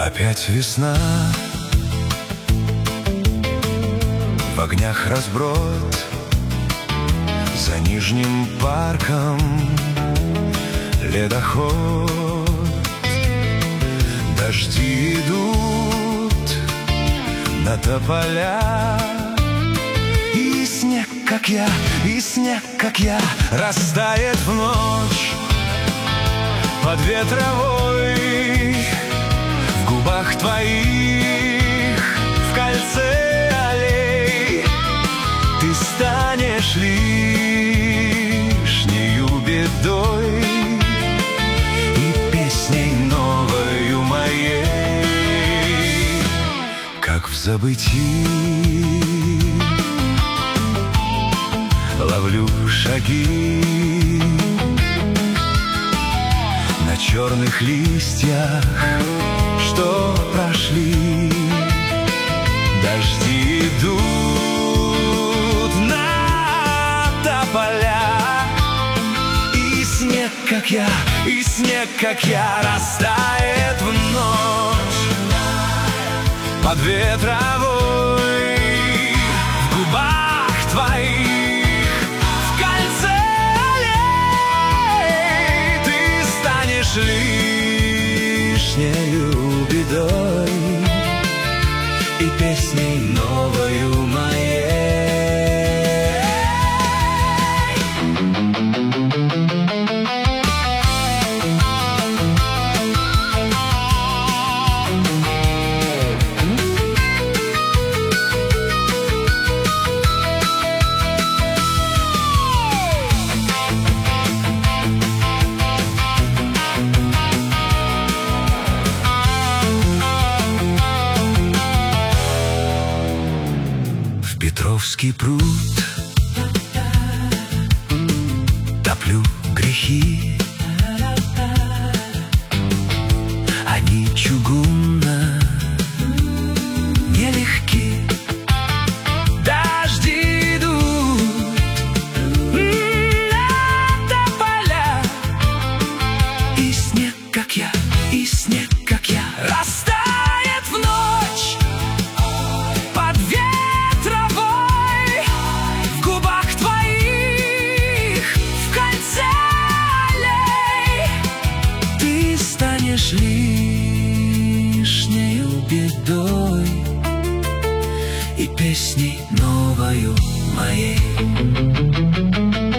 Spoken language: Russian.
Опять весна, в огнях разброд, за нижним парком ледоход. Дожди идут на тополя, и снег, как я, и снег, как я, растает в ночь под ветровой. В губах твоих, в кольце аллей, ты станешь лишнею бедой и песней новою моей, как в забытии ловлю шаги на черных листьях, что прошли. Дожди идут на тополя, и снег, как я, и снег, как я, растает в ночь под ветровой. В губах твоих, в кольце аллей, ты станешь лишнею бедой и песней новою моей. Петровский пруд топлю грехи, они чугунно нелегки. Дожди идут на тополя, и снег, как я, и снег, как я, растает в ночь под ветровой. В губах твоих, в кольце аллей, ты станешь лишнею бедой и песней новою моей.